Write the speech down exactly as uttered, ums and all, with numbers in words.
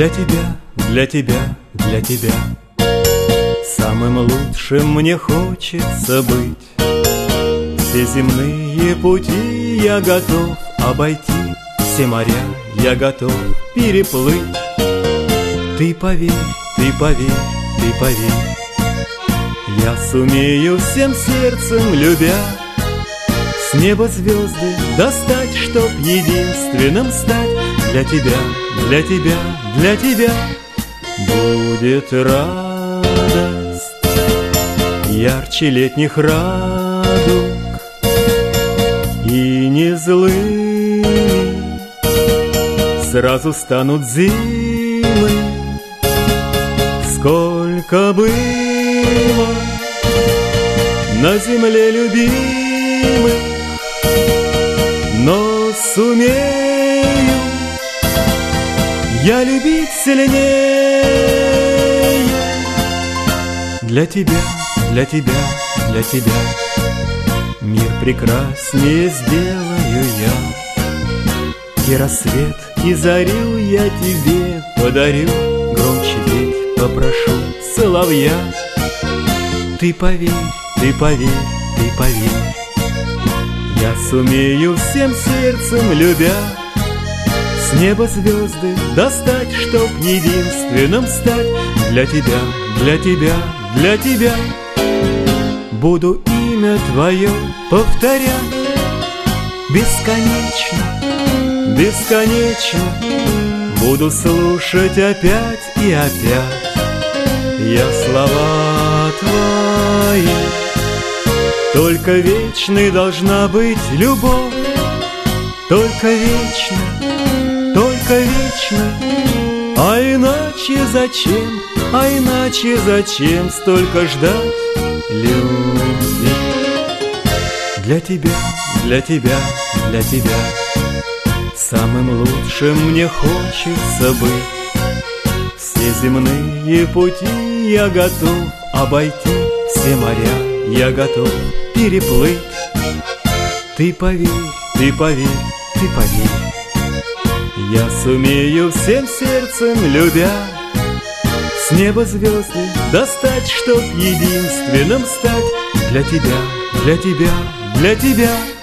Для тебя, для тебя, для тебя. Самым лучшим мне хочется быть. Все земные пути я готов обойти, все моря я готов переплыть. Ты поверь, ты поверь, ты поверь, я сумею всем сердцем любя с неба звезды достать, чтоб единственным стать. Для тебя, для тебя, для тебя будет радость ярче летних радуг, и не злыми сразу станут зимы. Сколько было на земле любимых, но сумею я любить сильнее. Для тебя, для тебя, для тебя мир прекраснее сделаю я, и рассвет, и зарю я тебе подарю, громче петь попрошу соловья. Ты поверь, ты поверь, ты поверь, я сумею всем сердцем любя с неба звезды достать, чтоб единственным стать. Для тебя, для тебя, для тебя буду имя твое повторять бесконечно, бесконечно. Буду слушать опять и опять я слова твои. Только вечной должна быть любовь, только вечной, только вечной. А иначе зачем, а иначе зачем столько ждать любви? Для тебя, для тебя, для тебя самым лучшим мне хочется быть. Все земные пути я готов обойти, все моря я готов переплыть. Ты поверь, ты поверь, ты поверь, я сумею всем сердцем любя с неба звезды достать, чтоб единственным стать. Для тебя, для тебя, для тебя